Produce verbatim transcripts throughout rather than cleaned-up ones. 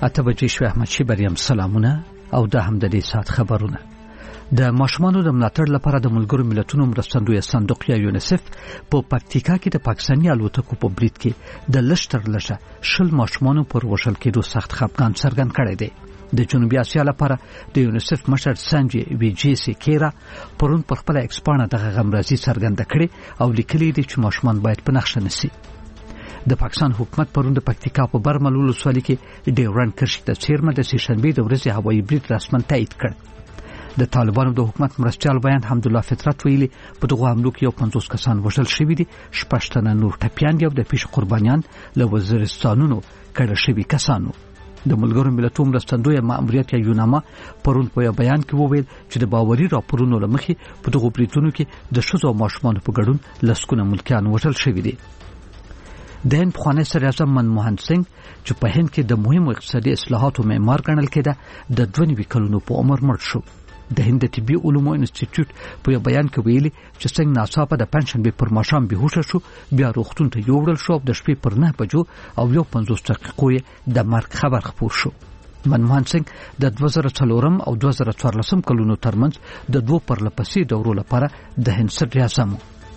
اته بجې شوې. احمد شي بریم سلامونه او د هم د دې سات خبرونه. د ماشومانو د ملاتړ لپاره د ملګرو ملتونو مرستندوی صندوق یا یونیسف په پکتیکا کې د پاکستاني الوتکو په برید کې د لشتر لشه شل ماشومانو پر وشل کېدو سخت خفګان څرګند کړی دی. د جنوبي اسیا لپاره د یونیسف مشر سانجي وی جی سی کیرا پرون پر خپل ایکسپانه دغه غمرازي څرګنده کړې او لیکلي دي چې ماشومان باید په نقشه نشي. د پاکستان حکومت پرون د پکتیکا په برمل ولسوالۍ کې ډیورن کرښې د چیرمه د سیشنبه د ورځې هوایي برید رسماً تایید کړ. د طالبانو د حکومت مرستيال بیان حمدالله فطرت ویلي په دغه حملو کې یو پنځوس کسان وژل شوي دي، شپږ تنه نور ټپیان دي او د پیښې قربانیان له وزیرستانونو کډه شوي کسانو. د ملګرو ملتونو مرستندوی ماموریت یا یوناما پرون په بیان کې وویل چې د باوري راپورونو لمخې په دغه بریټونو کې د ښځو او ماشومانو په ګډون لسکونه ملکیان وژل شوي دي. د هند پخوانی صدر اعظم منموهن سنگ چې په هند کې د مهمو اقتصادي اصلاحاتو معمار ګڼل کېده د دوه نوي کلونو په عمر مړ شو. د هند طبي علومو انسټیټیوټ په یو بیان کې ویلي چې څنګه ناڅاپه د پنځشنبه پر ماښام بهوشه شو، بیا روغتون ته یوړل شو او د شپې پر نه بجو او یو پنځوس دقیقو د مرګ خبر خپور شو. منموهن سنگ د دوه زره څلورم او دوه زره څوارلسم کلونو ترمنځ د دوه پرلپسې دورو لپاره د هند صدر اعظم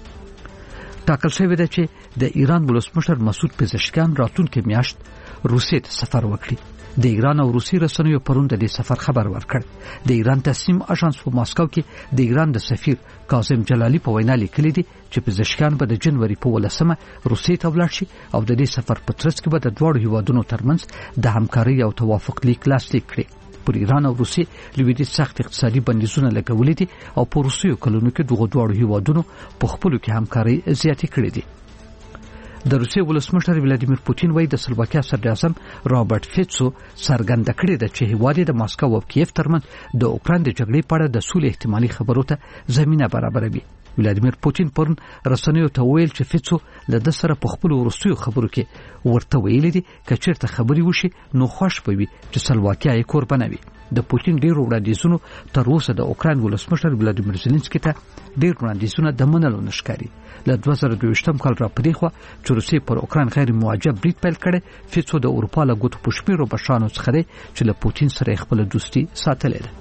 ټاکل شوی دی چې د ایران ولسمشر مسعود پزشکیان راتلونکې میاشت روسیې ته سفر وکړي. د ایران او روسي رسنیو پرون د دې سفر خبر ورکړ. د ایران تصمیم اژانس په ماسکو کې د ایران د سفیر کاظم جلالی په وینا لیکلي دي چې پزشکیان به د جنوري په ولسمه روسیې ته ولاړ شي او د دې سفر په ترڅ کې به د دواړو هیوادونو ترمنځ د همکارۍ او توافق لیک لاسلیک کړي. پر ایران او روسي لویدیځ سخت اقتصادي بندیزونه لګولې دي او په روسیو کلونو کې دغه دواړو هیوادونو په خپلو کې همکارۍ زیاتې کړې دي. د روسیې ولسمشر ولادیمیر پوتین وایي د سلوواکیا صدر اعظم رابرټ فیټسو څرګنده کړې ده چې هیواد د ماسکو او کیف ترمنځ د اوکران د جګړې په اړه د سولې احتمالي خبرو ته زمينه برابروي. ولادیمیر پوتین پرون رسنیو ته ویل چې فیټسو له د سره په خپل وروستیو خبرو کې ورته ویلي دي چې چیرته خبري وشي نو خوش به وي چې سلوواکیا یې قربانوي. د پوتین ډیر وړاندیزونو تر اوسه د اوکران ولسمشر ولادیمیر زيلنسکي ته ډیر وړاندیزونه د منلو نشکاري. له دوه زره دویشتم کال را پدې خو چې روسیې پر اوکران غیر موجب برید پیل کړي، فیټسو د اروپا له ګوتو پښپیرو بشانو څخه دی چې له پوتین سره خپل دوستي ساتلې ده.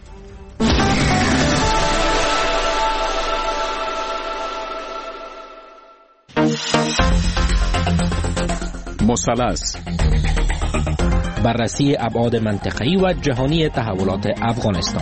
مثلث بررسی ابعاد منطقه‌ای و جهانی تحولات افغانستان.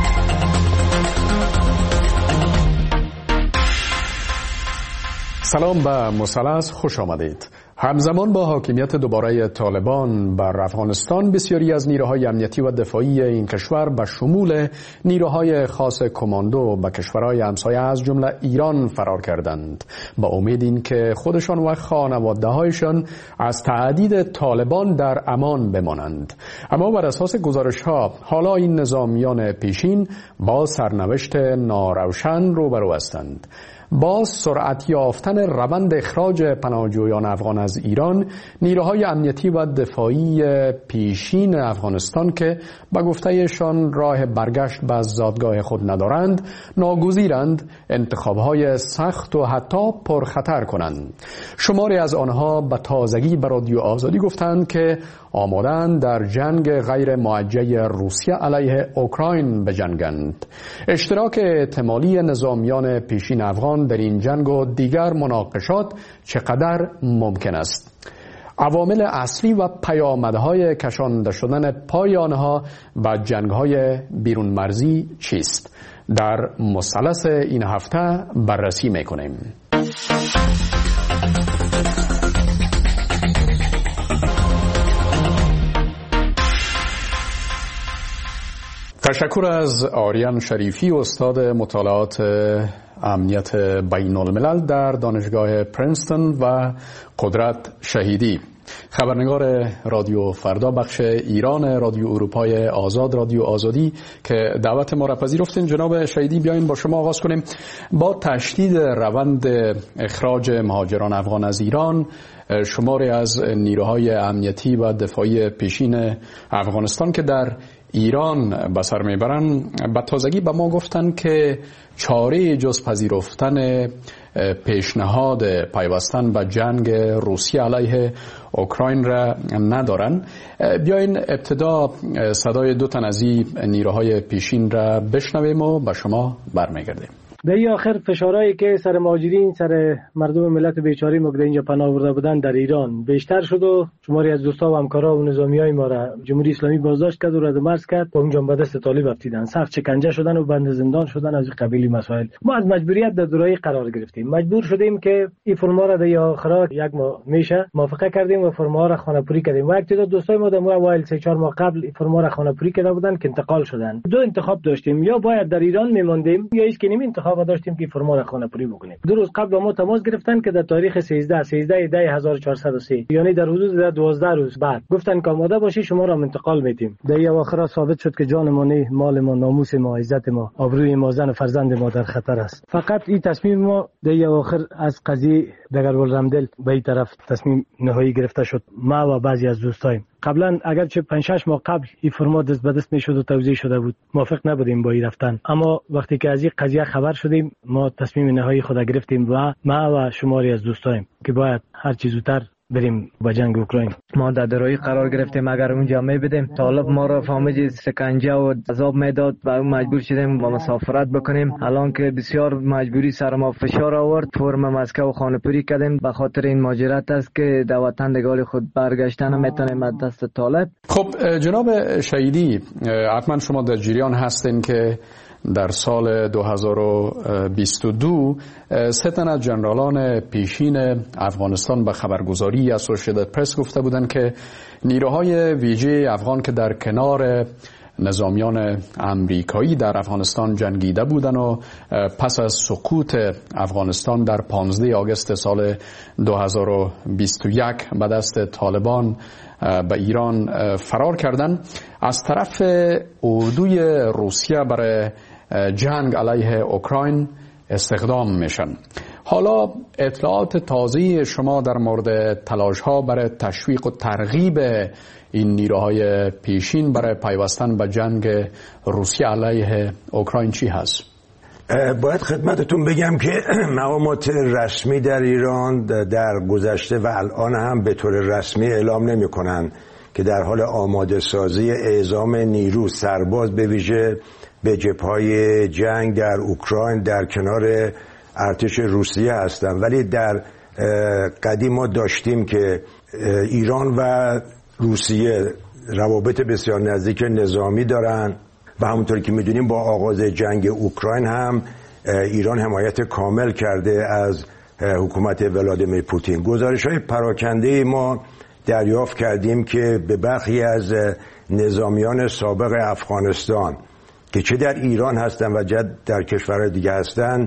سلام به مثلث، خوش آمدید. همزمان با حاکمیت دوباره طالبان بر افغانستان، بسیاری از نیروهای امنیتی و دفاعی این کشور به شمول نیروهای خاص کماندو به کشورهای همسایه از جمله ایران فرار کردند با امید این که خودشان و خانواده‌هایشان از تهدید طالبان در امان بمانند. اما بر اساس گزارش‌ها حالا این نظامیان پیشین با سرنوشت ناروشن روبرو هستند. با سرعت یافتن روند اخراج پناهجویان افغان از ایران، نیروهای امنیتی و دفاعی پیشین افغانستان که به گفته‌شان راه برگشت به زادگاه خود ندارند، ناگزیرند انتخاب‌های سخت و حتی پرخطر کنند. شماری از آنها به تازگی به رادیو آزادی گفتند که آمادند در جنگ غیر موجه روسیه علیه اوکراین بجنگند. اشتراک احتمالی نظامیان پیشین افغان در این جنگ و دیگر مناقشات چقدر ممکن است؟ عوامل اصلی و پیامدهای کشانده شدن پای آنها به جنگ‌های بیرون مرزی چیست؟ در مثلث این هفته بررسی می‌کنیم. تشکر از آریان شریفی، استاد مطالعات امنیت بین الملل در دانشگاه پرینستون و قدرت شهیدی، خبرنگار رادیو فردا بخش ایران رادیو اروپای آزاد رادیو آزادی که دعوت ما را پذیرفتین. جناب شهیدی، بیاین با شما آغاز کنیم. با تشدید روند اخراج مهاجران افغان از ایران، شماری از نیروهای امنیتی و دفاعی پیشین افغانستان که در ایران به سر میبرن، به تازگی به ما گفتن که چاره جز پذیرفتن پیشنهاد پیوستن به جنگ روسیه علیه اوکراین را ندارن. بیاین ابتدا صدای دو تن از این نیروهای پیشین را بشنویم و به شما برمیگردیم. در این آخر فشارهایی که سر مهاجرین، سر مردم ملت بیچاره ما که اینجا پناه برده بودن در ایران بیشتر شد و شماری از دوستا و همکارا و نظامیای ما را جمهوری اسلامی بازداشت کرد و رد مرز کرد و اونجا به دست طالب افتیدن، سخت شکنجه شدن و بند زندان شدن. از این قبیل مسائل ما از مجبوریت در دورایی قرار گرفتیم، مجبور شدیم که این فرما را در آخر یک ماه میشه موافقه کردیم و فرما را خانه‌پوری کردیم و یک تعداد دوستای ما در اوایل سه چهار ماه قبل این فرما را خانه‌پوری کرده بودن که انتقال شدن. دو انتخاب داشتیم، یا باید در ایران میموندیم یا هیچ کنیم انتخاب و داشتیم که فرما را خانه‌پوری بکنیم. دو روز قبل با ما تماس گرفتن که در تاریخ سیزده سیزده دی هزار و چهارصد و سه، یعنی در حدود دوازده روز بعد گفتن که آماده باشی شما را انتقال میدیم. در اواخر ثابت شد که جان ما نه، مال ما، ناموس ما، عزت ما، آبروی ما، زن و فرزند ما در خطر است. فقط این تصمیم ما در اواخر از قضیه دگرگل رمدل به این طرف تصمیم نهایی گرفته شد. ما و بعضی از دوستایم قبلا اگرچه پنج شش ماه قبل این فرما دست به دست میشد و توزیع شده بود، موافق نبودیم با این رفتن، اما وقتی که از این قضیه خبر شدیم ما تصمیم نهایی خود گرفتیم و ما و شماری از دوستایم که باید هر چیز زودتر بریم با جنگ اوکراین. ما در درایی قرار گرفتیم اگر اونجا می بدیم طالب ما را فهمید سکنجه و عذاب میداد و مجبور شدیم با مسافرت بکنیم. الان که بسیار مجبوری سر ما فشار آورد، فرم مسکو خانه‌پوری کردیم به خاطر این ماجرات است که در وطن دگال خود برگشتن میتونیم از دست طالب. خب جناب شهیدی، حتما شما در جریان هستین که در سال دو هزار و بیست و دو سه تن از جنرالان پیشین افغانستان به خبرگزاری اسوسییتد پرس گفته بودند که نیروهای ویژه افغان که در کنار نظامیان امریکایی در افغانستان جنگیده بودند و پس از سقوط افغانستان در پانزده آگوست سال دو هزار و بیست و یک به دست طالبان به ایران فرار کردند، از طرف اردوی روسیه برای جنگ علیه اوکراین استخدام میشن. حالا اطلاعات تازه شما در مورد تلاش ها برای تشویق و ترغیب این نیروهای پیشین برای پیوستن به جنگ روسیه علیه اوکراین چی هست؟ باید خدمتتون بگم که مقامات رسمی در ایران در گذشته و الان هم به طور رسمی اعلام نمی کنن که در حال آماده سازی اعزام نیرو سرباز به ویژه به جبهه‌های جنگ در اوکراین در کنار ارتش روسیه هستن، ولی در قدیم ما داشتیم که ایران و روسیه روابط بسیار نزدیک نظامی دارن و همونطور که میدونیم با آغاز جنگ اوکراین هم ایران حمایت کامل کرده از حکومت ولادیمیر پوتین. گزارش‌های پراکنده ما دریافت کردیم که به برخی از نظامیان سابق افغانستان که چه در ایران هستن و چه در کشورهای دیگه هستن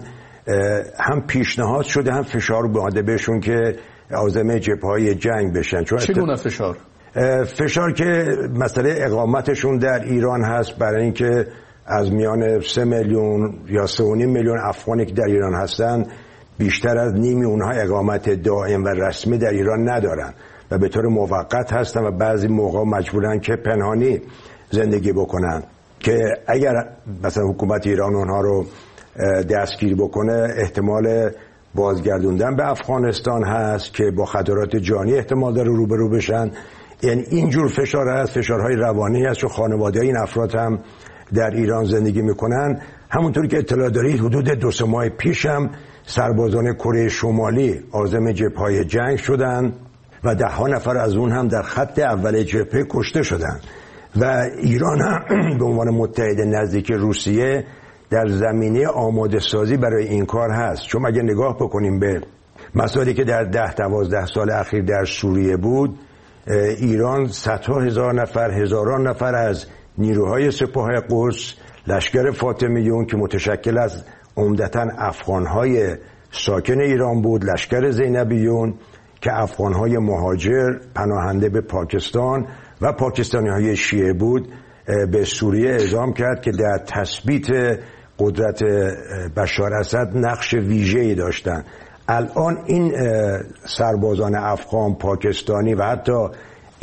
هم پیشنهاد شده هم فشار اومده بهشون که عازم جبهه‌های جنگ بشن. چگونه فشار؟ فشار که مسئله اقامتشون در ایران هست، برای اینکه از میان سه میلیون یا سه و نیم میلیون افغانی که در ایران هستن بیشتر از نیمی اونها اقامت دائم و رسمی در ایران ندارن و به طور موقت هستن و بعضی موقع مجبورن که پنهانی زندگی بکنن که اگر مثلا حکومت ایران اونها رو دستگیر بکنه احتمال بازگردوندن به افغانستان هست که با خطرات جانی احتمال داره روبرو بشن. یعنی اینجور فشار هست، فشارهای روانی هست، چون خانواده این افراد هم در ایران زندگی میکنن. همونطور که اطلاع دارید حدود دو سه ماه پیش هم سربازان کره شمالی عازم جبهه‌های جنگ شدن و ده ها نفر از اون هم در خط اول جبهه کشته شدن و ایران هم به عنوان متحد نزدیک روسیه در زمینه آماده سازی برای این کار هست. چون اگه نگاه بکنیم به مسائلی که در ده دوازده سال اخیر در سوریه بود، ایران صدها هزار نفر هزاران نفر از نیروهای سپاه قدس، لشکر فاطمیون که متشکل از عمدتاً افغانهای ساکن ایران بود، لشکر زینبیون که افغانهای مهاجر پناهنده به پاکستان و پاکستانیهای شیعه بود، به سوریه اعزام کرد که در تثبیت قدرت بشار اسد نقش ویژه‌ای داشتند. الان این سربازان افغان، پاکستانی و حتی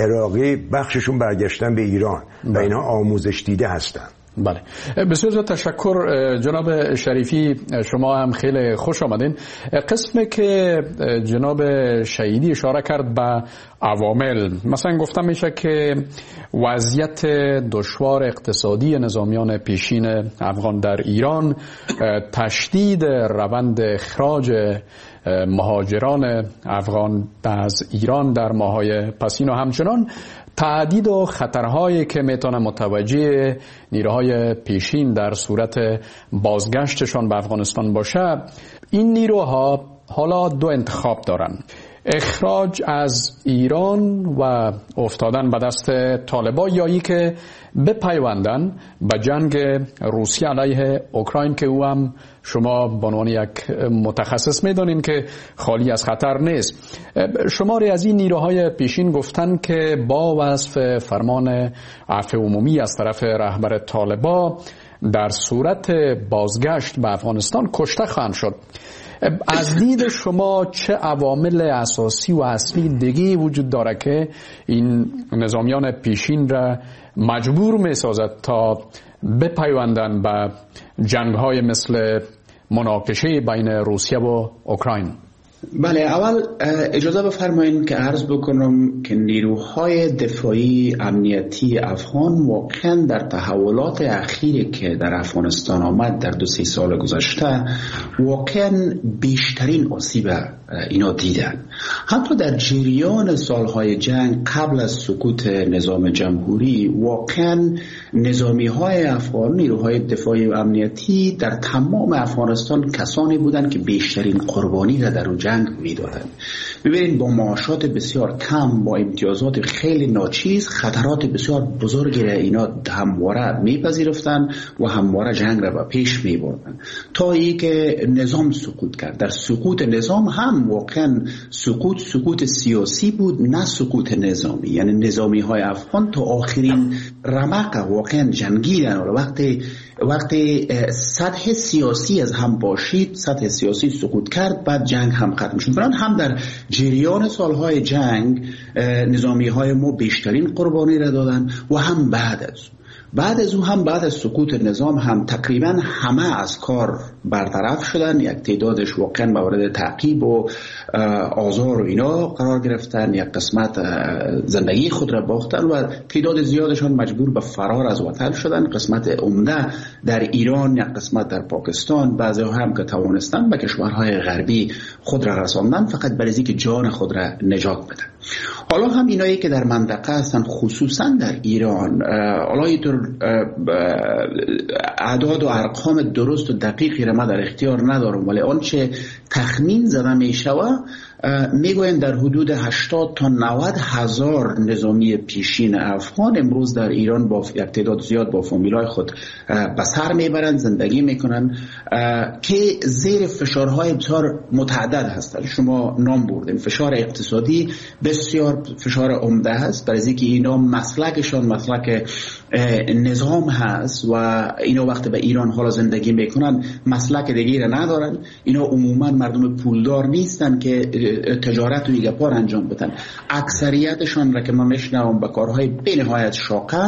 عراقی بخششون برگشتن به ایران و اینها آموزش دیده هستن. بله، بسیار تشکر جناب شریفی، شما هم خیلی خوش آمدین. قسمی که جناب شهیدی اشاره کرد به عوامل، مثلا گفتم میشه که وضعیت دشوار اقتصادی نظامیان پیشین افغان در ایران، تشدید روند اخراج مهاجران افغان از ایران در ماه‌های پسین و همچنان تعدید و خطرهایی که میتونه متوجه نیروهای پیشین در صورت بازگشتشان به افغانستان باشه، این نیروها حالا دو انتخاب دارن: اخراج از ایران و افتادن به دست طالبا، یا ای که بپیوندن به جنگ روسیه علیه اوکراین که او هم شما به عنوان یک متخصص میدونین که خالی از خطر نیست. شماری از این نیروهای پیشین گفتن که با وصف فرمان عفو عمومی از طرف رهبر طالبا در صورت بازگشت به افغانستان کشته خواهند شد. از دید شما چه عوامل اساسی و اصلی دیگه وجود داره که این نظامیان پیشین را مجبور می سازد تا بپیوندن به جنگ‌های مثل مناقشه بین روسیه و اوکراین؟ بله، اول اجازه بفرمایید که عرض بکنم که نیروهای دفاعی امنیتی افغان واقعا در تحولات اخیری که در افغانستان آمد در دو سه سال گذشته واقعا بیشترین آسیب اینا دیدن. حتی در جریان سالهای جنگ قبل از سقوط نظام جمهوری واقعا نظامی های افغان، نیروهای دفاعی و امنیتی در تمام افغانستان کسانی بودند که بیشترین قربانی را در اون جنگ میدادند. ببینید با معاشات بسیار کم، با امتیازات خیلی ناچیز، خطرات بسیار بزرگی را اینا همواره میپذیرفتن و همواره جنگ را به پیش میبردن تا ای که نظام سقوط کرد. در سقوط نظام هم واقعا سقوط سقوط سیاسی بود، نه سقوط نظامی. یعنی نظامی های افغان تا آخرین رمق واقعا جنگیدن. و وقتی وقتی سطح سیاسی از هم باشید، سطح سیاسی سقوط کرد، بعد جنگ هم ختم شد. برای هم در جریان سالهای جنگ نظامی های ما بیشترین قربانی را دادن و هم بعد از بعد از او هم بعد از سقوط نظام هم تقریبا همه از کار برطرف شدن. یک تعدادش واقعا مورد تعقیب و آزار و اینا قرار گرفتن، یک قسمت زندگی خود را باختن و تعداد زیادشان مجبور به فرار از وطن شدن. قسمت عمده در ایران، یک قسمت در پاکستان، بعضی هم که توانستن به کشورهای غربی خود را رساندن فقط برای اینکه جان خود را نجات بدن. حالا هم اینایی که در منطقه هستن، خصوصا در ایران، حالا اینطور اعداد و ارقام درست و دقیقی را من در اختیار ندارم، ولی آنچه تخمین زده می شود میگوین در حدود هشتاد تا نود هزار نظامی پیشین افغان امروز در ایران با یک تعداد زیاد با فامیلای خود به سر میبرند، زندگی میکنن که زیر فشارهای بسیار متعدد هستند. شما نام بردین، فشار اقتصادی بسیار فشار عمده هست، برای اینکه اینا مسلکشان مسلک نظام هست و اینا وقتی به ایران حالا زندگی میکنن مسلک دیگه را ندارن. اینا عموما مردم پولدار نیستن که تجارت و ایگپار انجام بدن. اکثریتشان را که من میشنوم به کارهای بنهایت شاقه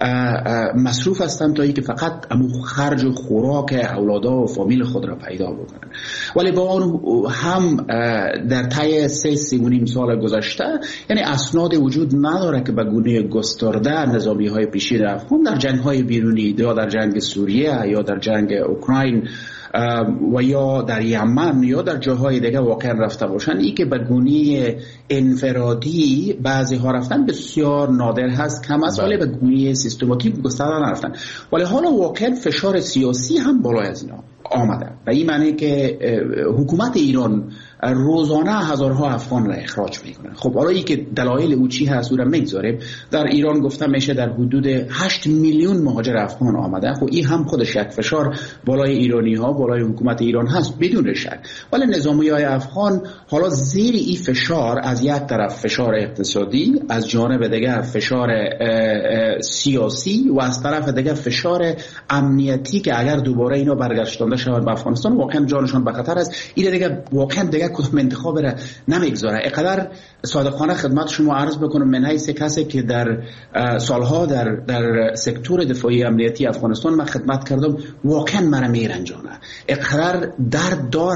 مصروف هستن تا اینکه فقط امو خرج و خوراک اولادا و فامیل خود را پیدا بکنن. ولی با آن هم در طی سه سه و نیم سال گذشته یعنی اسناد وجود نداره که به گونه گسترده نظامی های پیشین افغان در جنگ های بیرونی یا در جنگ سوریه یا در جنگ اوکراین و یا در یمن یا در جاهای دیگه واقعا رفته باشن. ای که به گونه انفرادی بعضی ها رفتن بسیار نادر هست، کم است، ولی به گونه سیستماتیک گسترده نرفتن. ولی حالا واقعا فشار سیاسی هم بالای از اینا آمده و این معنی که حکومت ایران روزانه هزارها افغان را اخراج میکنه. خب حالا ای که دلایل او چی هست او را میگذاریم. در ایران گفتم میشه در حدود هشت میلیون مهاجر افغان آمده. خب این هم خودش یک فشار بالای ایرانی ها، بالای حکومت ایران هست بدون شک. ولی نظامی های افغان حالا زیر این فشار، از یک طرف فشار اقتصادی، از جانب دیگر فشار سیاسی و از طرف دیگر فشار امنیتی که اگر دوباره اینا برگشتنده شوند به افغانستان واقعا جانشان به خطر است. این دیگه واقعا دیگه یک کدام انتخاب را نمیگذاره. اینقدر صادقانه خدمت شما عرض بکنم، من حیث کسی که در سالها در در سکتور دفاعی امنیتی افغانستان من خدمت کردم، واقعا مرا میرنجانه. اینقدر درد دار